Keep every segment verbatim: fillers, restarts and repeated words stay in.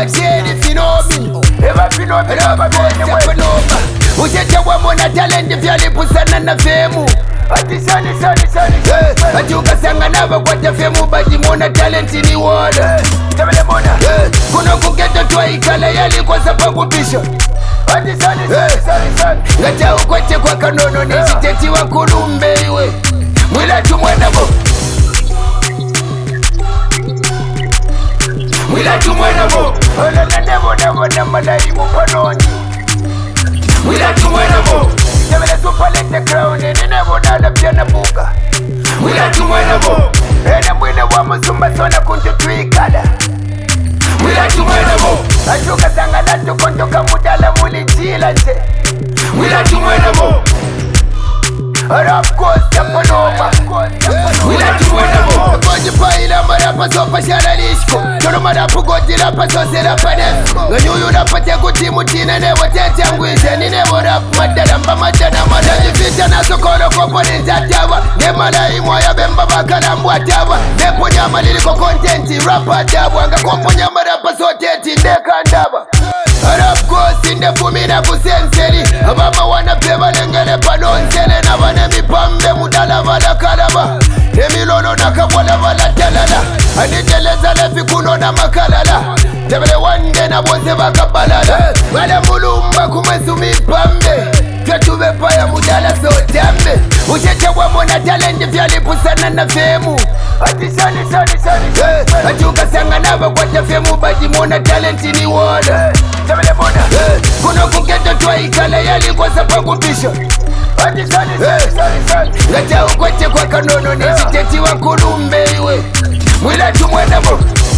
Apart if you know me. Ever if you know me, never go anywhere. Uchecha wa mwana talent vyali pusana na femu. Ati sani sani sani sani. Ati ukasanga nava kwa tafemu baji mwana talent ni wala. Tabele mwana. Kuna kuketo tuwa ikala yali kwa sababu bisho. Ati sani sani sani sani. Ngata ukwache kwa kanono ni siteti wa kulumbe iwe. Mwila tumwana mo. Mwila tumwana mo. Ola na nebo nebo na malai mupanoni. Mwila tumwana mo. Tabele super lete crown ni nebo na la pia na buka. Mwila tumwana mo. Ena mwine wa mzumba sona kuntu tuikada. Mwila tumwana mo. Achuka sanga latu kontoka mudala muli chila nche. Mwila tumwana mo. Rap coast ya panoma. Mwila tumwana mo. Konji paila marapa sopa shara lishko. Tono marapu goti rapa sose rapa nesko. Nganyuyu rapa tegu timu tina nebo tete angwise. Ni nebo rap madara mba madara madara. Jifita na sokoro kopo ni tatawa. Nemala imwa ya bemba bakala mbwa tawa. Nepo nyama liliko kontenti rapa tawa. Nga kompo nyama rapa soteti ndeka ndaba. Rap coast ndefu mina kusenseri. Ababa wana peba lengele panonsele. Na wane mipambe mudala vala kalaba. Nemilono nakabwala vala talala. Aniteleza lefi kuno na makalala. Tebele wande na boze bakabalala. Wale mulumba kumesu mipambe. Tetuwe paya mudala sotambe. Uchecha wa mwana talent vyali pusana na femu. Ati sani sani sani sani. Ati ukasanga nava kwa tafemu baji mwana talent ni wala. Tabele mwana. Kuna kuketo tuwa ikala yali kwa sababu bisho. Ati sani sani sani sani. Ngata ukwache kwa kanono ni siteti wa kulumbe iwe. Mwila tumwana mo.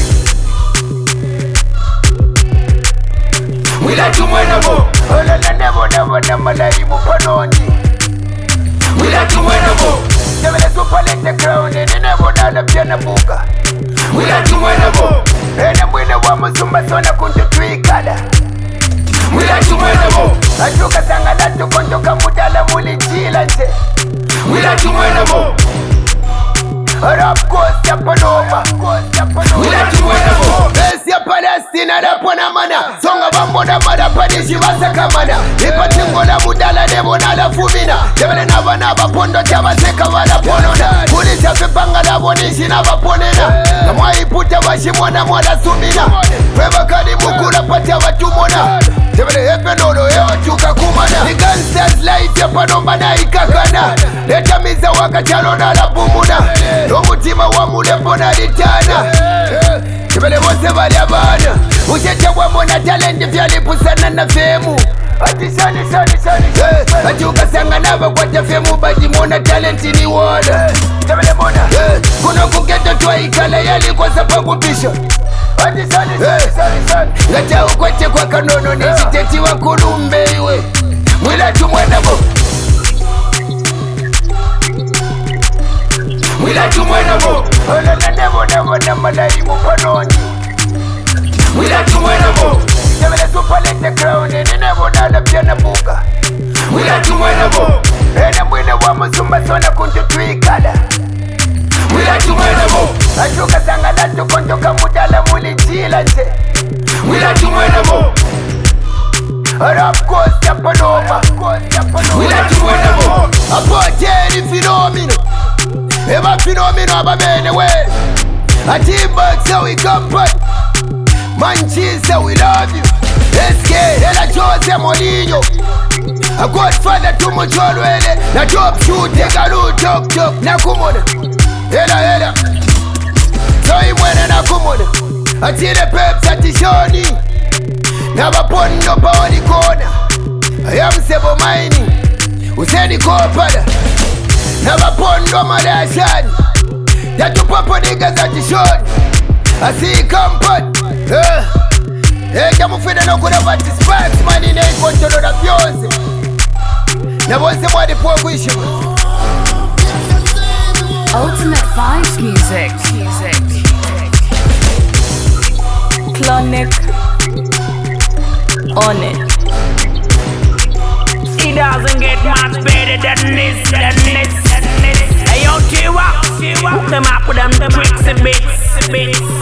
Mwila tumwana mo. Ola na nebo nebo na malai mupanoni. Mwila tumwana mo. Tabele super lete crown ni nebo na la pia na buka. Mwila tumwana mo. Ena mwine wa mzumba sona kuntu tuikada. Mwila tumwana mo. Achuka sanga latu kontoka mudala muli chila nche. Mwila tumwana mo. Rap coast ya panoma. Mwila tumwana mo. Besi ya Palestina rapo na mana. Songa bambo na mada padishi vasa kamana. Ipa tingo na mudala nebo na la fumina. Jebele na vana bapondo chama seka vada ponona. Kulisha vipanga na bonishi na vaponena. Na mwaiputa vashimwa na mwada sumina. Kweba kani mukula patia vatumona. Jebele hepe nono eo chuka kumana. Ni gangsters life ya panomba na ikakana. Leta miza wakachalo na la bumuna. Nomutima wa mulepo na litana. Kibele mose bali abana. Uchecha wa mwana talent vyali pusana na femu. Ati sani sani sani sani. Ati ukasanga nava kwa tafemu baji mwana talent ni wala. Tabele mwana. Kuna kuketo tuwa ikala yali kwa sababu bisho. Ati sani sani sani sani. Ngata ukwache kwa kanono ni siteti wa kulumbe iwe. Mwila tumwana mo. Mwila tumwana mo. Ola na nebo nebo na malai mupanoni. Mwila tumwana mo. Tabele super lete crown ni nebo na la pia na buka. Mwila tumwana mo. Ena mwine wa mzumba sona kuntu tuikada. Mwila tumwana mo. Achuka sanga latu kontoka mudala muli chila nche. Mwila tumwana mo. Rap coast ya panoma. Mwila tumwana mo. Apart if you know me. Eba fenomeno ababene we. Atimbak so we come back. Manchester we love you. S K Ela Jose Mourinho. A godfather to Mujolwele. Na top shoot Tegalu top top. Na kumona Ela ela So imwene na kumona Atile peps atishoni. Na bapondo pa wani kona. I am Sebo Mining. Useni Kopada. Na bapondo malashani. Yatu papo nigga za tishoni. Asi kampani. Eh Eh jamu fina no kuna vati sparks. Mani ne kontono na fyonze. Na bonse mwadi po kuishi. Ultimate Vibes Music. Music. Clonic on it. It doesn't get much better than this, than this, than this. Hey yo, Tiwa, Tiwa, them up with them tricks and bits, bits.